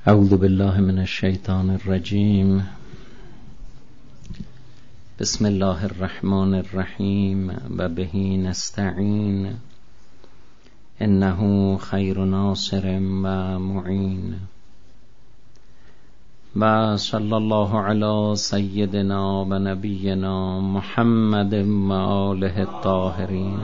اعوذ بالله من الشیطان الرجیم. بسم الله الرحمن الرحیم و به نستعین انه خیر ناصر و معین. و صلی الله علی سیدنا و نبینا محمد و آله الطاهرین.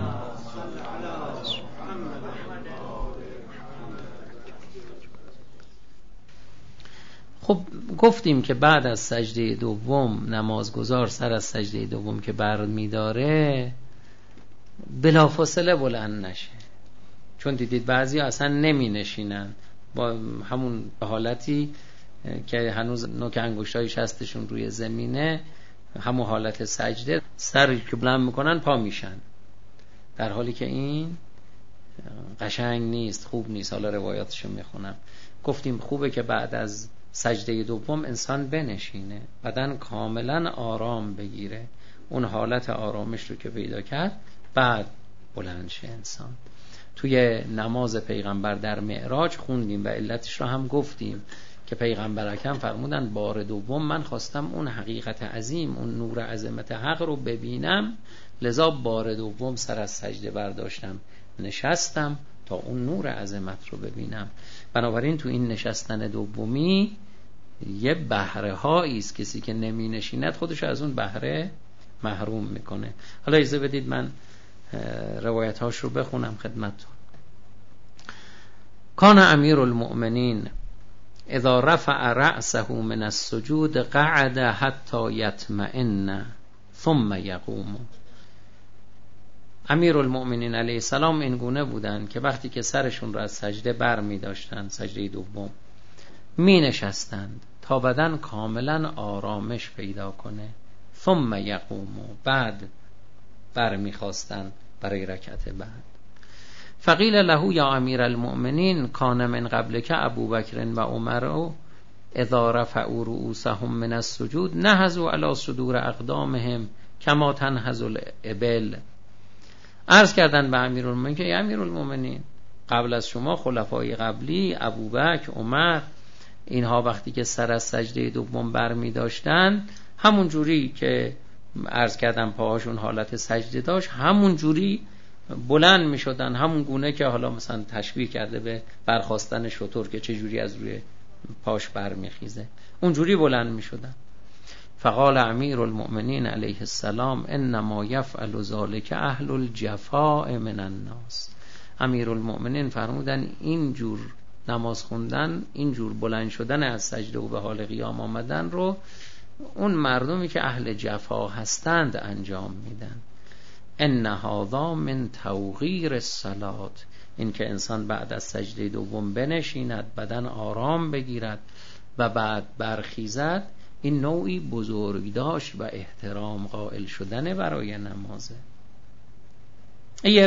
خب گفتیم که بعد از سجده دوم نمازگزار سر از سجده دوم که بر می‌داره بلافاصله بلند نشه، چون دیدید بعضی اصلا نمی نشینن با همون حالتی که هنوز نوک انگشتای شستشون روی زمینه، همون حالت سجده سر که بلند میکنن پا میشن، در حالی که این قشنگ نیست، خوب نیست. حالا روایاتشو میخونم. گفتیم خوبه که بعد از سجده دوم انسان بنشینه، بدن کاملا آرام بگیره، اون حالت آرامش رو که پیدا کرد بعد بلند شه انسان. توی نماز پیغمبر در معراج خوندیم و علتش رو هم گفتیم که پیغمبر اکرم فرمودن بار دوم من خواستم اون حقیقت عظیم، اون نور عظمت حق رو ببینم، لذا بار دوم سر از سجده برداشتم نشستم تا اون نور عظمت رو ببینم. بنابراین تو این نشستن دومی یه بهره هایی است، کسی که نمی نشیند خودش از اون بهره محروم میکنه. حالا اجازه بدید من روایت هاش رو بخونم خدمتتون. کان امیر المؤمنین اذا رفع رأسه من السجود قعد حتی یطمئن ثم یقوم. امیر المؤمنین علیه السلام این گونه بودن که وقتی که سرشون رو از سجده بر می داشتن، سجده دوم، می نشستند تا بدن کاملا آرامش پیدا کنه، ثم یقوم، بعد بر می خواستن برای رکعت بعد. فقیل له یا امیر المؤمنین کان من قبل که ابوبکر و عمر اذا رفعوا رؤوسهم من السجود نهضوا علی صدور اقدامهم کما تنهض الابل. عرض کردن به امیرالمومنین که ای امیرالمومنین، قبل از شما خلفای قبلی ابوبکر، عمر، اینها وقتی که سر از سجده دوم برمی داشتن همون جوری که عرض کردم پاهاشون حالت سجده داشت، همون جوری بلند می شدن، همون گونه که حالا مثلا تشبیه کرده به برخاستن شتر که چه جوری از روی پاش برمی خیزه، اون جوری بلند می شدن. فقال امیر المؤمنین علیه السلام انما یفعل ذلک اهل الجفاء من الناس. امیر المؤمنین فرمودن این جور نماز خوندن، این جور بلند شدن از سجده و به حال قیام آمدن رو اون مردمی که اهل جفا هستند انجام میدن. ان هذا من توقیر الصلاة، این که انسان بعد از سجده دوم بنشیند، بدن آرام بگیرد و بعد برخیزد، این نوعی بزرگداشت و احترام قائل شدن برای نمازه. یه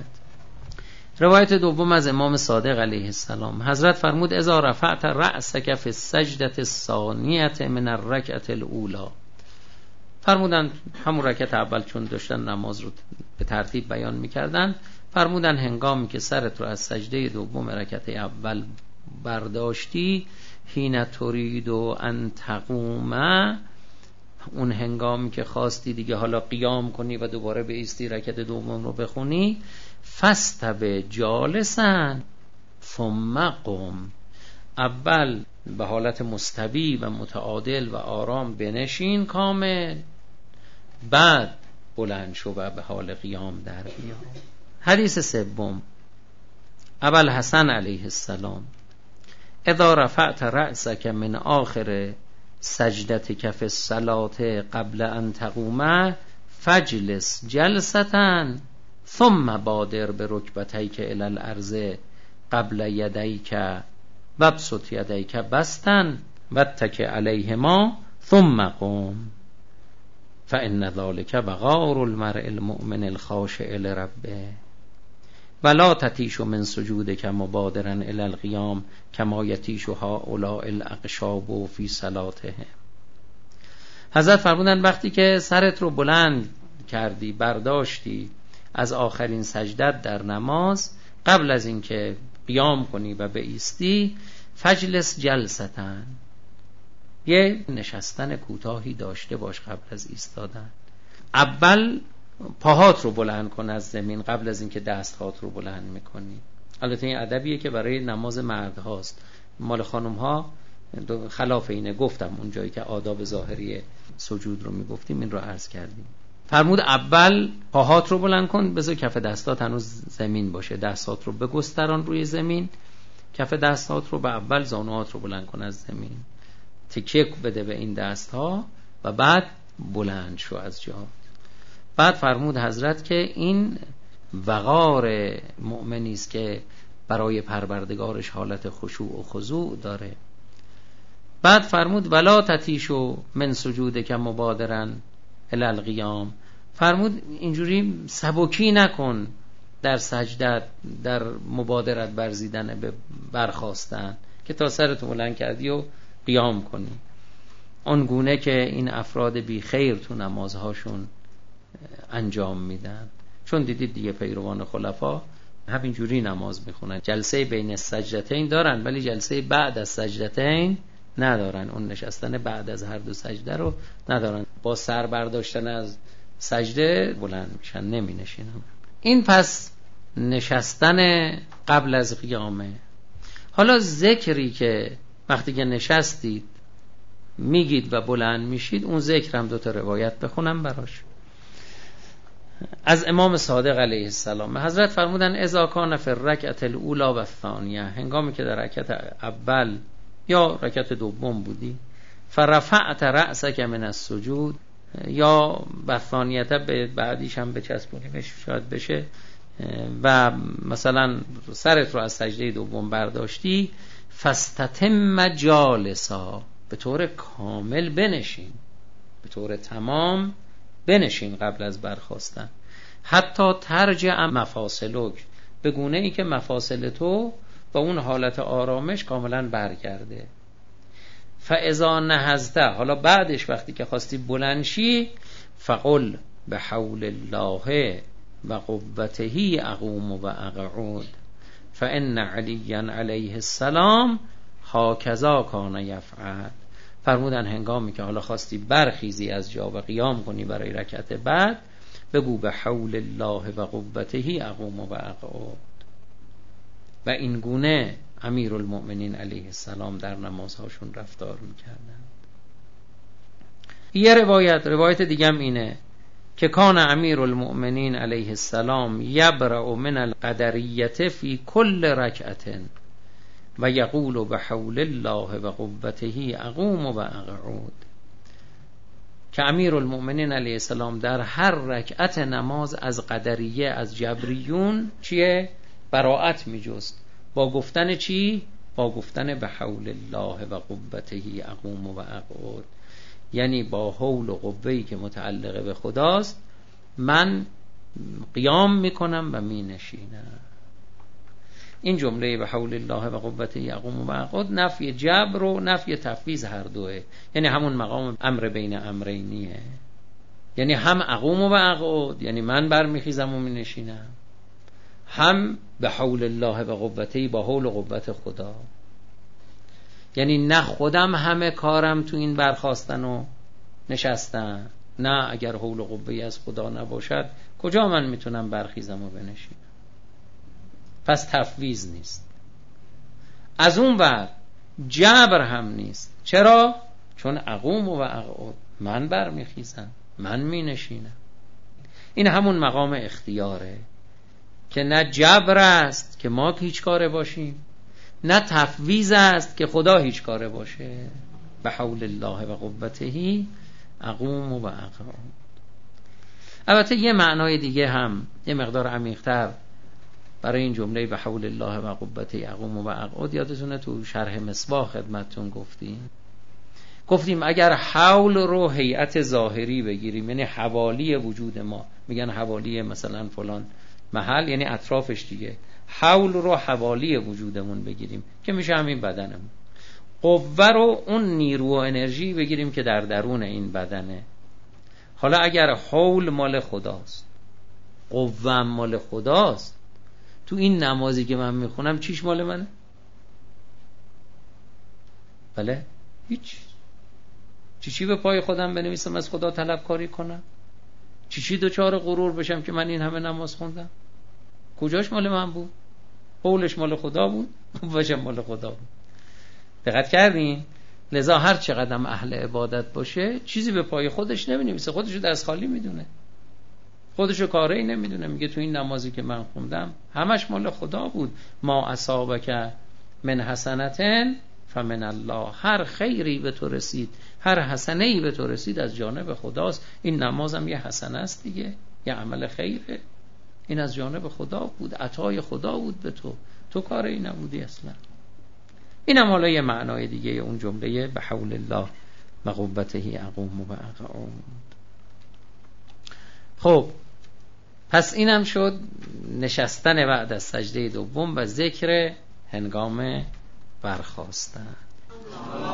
روایت دوم از امام صادق علیه السلام، حضرت فرمود اذا رفعت رأسک فی السجدة الثانیة من الرکعة الاولی. فرمودن همون رکعت اول چون داشتن نماز رو به ترتیب بیان میکردن، فرمودن هنگامی که سرت رو از سجده دوم رکعت اول برداشتی، حین ترید ان تقوم، اون هنگامی که خواستی دیگه حالا قیام کنی و دوباره به ایستی رکعت دوم رو بخونی، فاستو جالسا ثم قم، اول به حالت مستوی و متعادل و آرام بنشین کامل، بعد بلند شو و به حال قیام در بیا. حدیث سوم، ابوالحسن علیه السلام اذا رفعت رأسک من آخر سجدتک فی الصلاة قبل ان تقوم فاجلس جلسة ثم بادر برکبتیک الی الارض قبل یدیک وابسط یدیک بسطا واتک علیهما ثم قم فان ذلک وقار المرء المؤمن الخاشع لربه ولا تتیش من سجودک مبادرا الی القیام کما یتیش هؤلاء الاقشاب فی صلاتهم. حضرت فرمودن وقتی که سرت رو بلند کردی، برداشتی از آخرین سجدت در نماز، قبل از اینکه قیام کنی و بایستی، فجلس جلستن، یه نشستن کوتاهی داشته باش قبل از ایستادن. اول پاهات رو بلند کن از زمین قبل از اینکه دستهات رو بلند میکنی. البته این ادبیه که برای نماز مرد هاست، مال خانم ها خلاف اینه. گفتم اون جایی که آداب ظاهری سجود رو میگفتیم این رو عرض کردیم. فرمود اول پاهات رو بلند کن، بذار کف دستات هنوز زمین باشه، دستات رو بگستران روی زمین، کف دستات رو به اول زانوات رو بلند کن از زمین، تکیه بده به این دست ها و بعد بلند شو از جا. بعد فرمود حضرت که این وقار مؤمنی است که برای پروردگارش حالت خشوع و خضوع داره. بعد فرمود ولا تتیشو من سجودک مبادرا الی القیام، فرمود اینجوری سبکی نکن در سجدت، در مبادرت برزیدن به برخاستن که تا سرتو بلند کردی و قیام کنی، اون گونه که این افراد بی خیر تو نمازهاشون انجام میدن. چون دیدید دیگه پیروان خلفا همینجوری نماز میخونن، جلسه بین السجدتین دارن ولی جلسه بعد از سجدتین ندارن، اون نشستن بعد از هر دو سجده رو ندارن، با سر برداشتن از سجده بلند میشن، نمی نشینن. این پس نشستن قبل از قیامه. حالا ذکری که وقتی که نشستید میگید و بلند میشید، اون ذکر هم 2 روایت بخونم براش. از امام صادق علیه السلام حضرت فرمودن اذا کان فی الرکعة الاولی و الثانیه، هنگامی که در رکعت اول یا رکعت دوم بودی، فرفعت رأسک من السجود، یا و ثانیته به بعدیش هم بچسبونیمش شاید بشه، و مثلا سرت رو از سجده دوم برداشتی، فاستتم جالسا، به طور کامل بنشین، به طور تمام بنشین قبل از برخاستن. حتی ترجع مفاصلک، به گونه ای که مفاصل تو با اون حالت آرامش کاملا برگرده. فاذا نهضت، حالا بعدش وقتی که خواستی بلند شی، فقل بحول الله و قوته اقوم و اقعود فان علیا علیه السلام هکذا کان یفعل. فرمودن هنگامی که حالا خواستی برخیزی از جا و قیام کنی برای رکعت بعد، بگو به حول الله و قوته اقوم و اقعود. و این گونه امیرالمؤمنین علیه السلام در نمازهاشون رفتار میکردن. یه روایت دیگه هم اینه که کان امیرالمؤمنین علیه السلام یبرأ من القدریه فی کل رکعت و یقول بحول الله و قوته اقوم و اقعود، که امیرالمؤمنین علیه السلام در هر رکعت نماز از قدریه، از جبریون چیه؟ براءت میجست. با گفتن چی؟ با گفتن بحول الله و قوته اقوم و اقعود، یعنی با حول و قوه‌ای که متعلق به خداست من قیام میکنم و می نشینم. این جمله به حول الله و قوته اقوم و اقعود نفی جبر و نفی تفویض هر دوه، یعنی همون مقام امر بین امرینیه، یعنی هم اقوم و اقعود یعنی من برمیخیزم و می نشینم، هم به حول الله و قوته با حول و قوت خدا، یعنی نه خودم همه کارم تو این برخاستن و نشستن، نه اگر حول و قوه‌ای از خدا نباشد کجا من میتونم برخیزم و بنشینم. پس تفویض نیست. از اون ور جبر هم نیست. چرا؟ چون اقوم و اقعود، من برمیخیزم، من مینشینم. این همون مقام اختیاره که نه جبر است که ما هیچ کاره باشیم، نه تفویض است که خدا هیچ کاره باشه. به حول الله و قوته اقوم و اقعود. البته یه معنای دیگه هم یه مقدار عمیق‌تر برای این جمله به حول الله و قوته اقوم و اقعود یادتونه تو شرح مصباح خدمتتون گفتیم اگر حول رو هیئت ظاهری بگیریم، یعنی حوالی وجود ما، میگن حوالی مثلا فلان محل یعنی اطرافش دیگه، حول رو حوالی وجودمون بگیریم که میشه همین بدنمون، قوه رو اون نیرو و انرژی بگیریم که در درون این بدنه. حالا اگر حول مال خداست، قوه مال خداست، تو این نمازی که من میخونم چیش مال منه؟ بله هیچ. چی به پای خودم بنویسم از خدا طلبکاری کنم؟ چی دوچار غرور بشم که من این همه نماز خوندم؟ کجاش مال من بود؟ قولش مال خدا بود، قوتش مال خدا بود. دقت کردین؟ لذا هر چقدر اهل عبادت باشه چیزی به پای خودش نمی‌نویسه، خودشو دست خالی میدونه، خودشو کاری نمیدونه، میگه تو این نمازی که من خوندم همش مال خدا بود. ما اصابک من حسنتن فمن الله، هر خیری به تو رسید، هر حسنه‌ای به تو رسید از جانب خداست. این نمازم یه حسنه است دیگه، یه عمل خیره، این از جانب خدا بود، عطای خدا بود به تو کاری نبودی اصلا. اینم حالا یه معنای دیگه اون جمله به حول الله و قوته اقوم و اقعود. خب پس اینم شد نشستن بعد از سجده دوم و ذکر هنگام برخاستن.